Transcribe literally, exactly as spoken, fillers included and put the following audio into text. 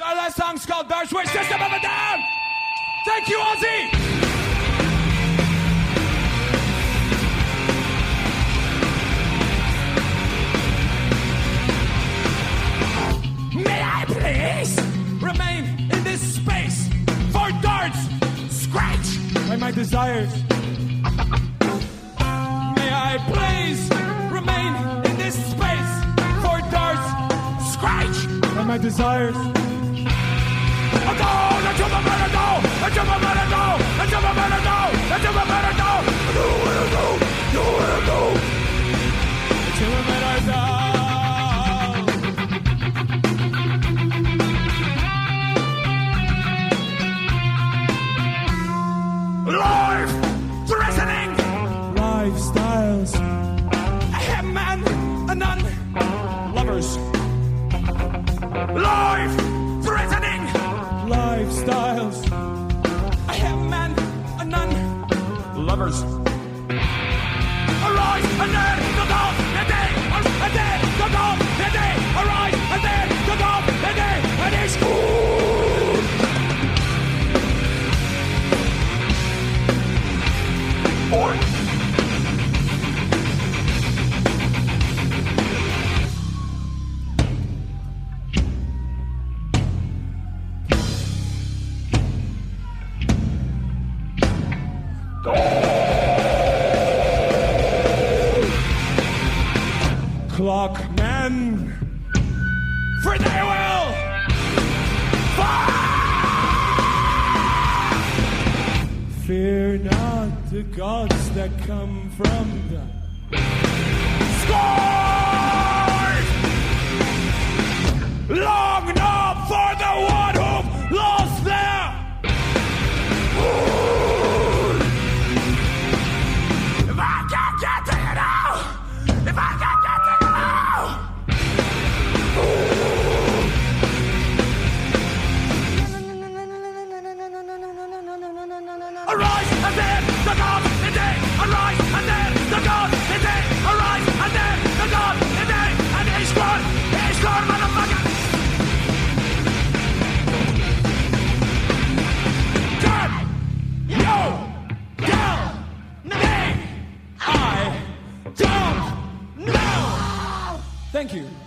Our last song's called Dark Switch, System of a Down! Thank you, Ozzy! May I please remain in this space for darts scratch by my desires? May I please remain in this space for darts scratch by my desires? I go, I jump a better go, I jump a better go, I jump a better go, I jump a better go, I do what I do, do what I do, I jump a better go. Life threatening lifestyles. I have man and none lovers. Life threatening lifestyles. I have man and none lovers. Arise and then the dawn, the day, and then the dawn, the day. Arise and then the dawn, the day, and it's good. Boy. Clockmen, for they will fall. Fear not the gods that come from the scourge. Long enough for the one who lost their food. If I can't get to you now, if I can't get to you now. Arise and then the dawn, the day. Arise and then the dawn, the day. Arise and then the dawn, the day. And he's gone, he's gone, motherfucker. Turn you down, me. I don't know. Thank you.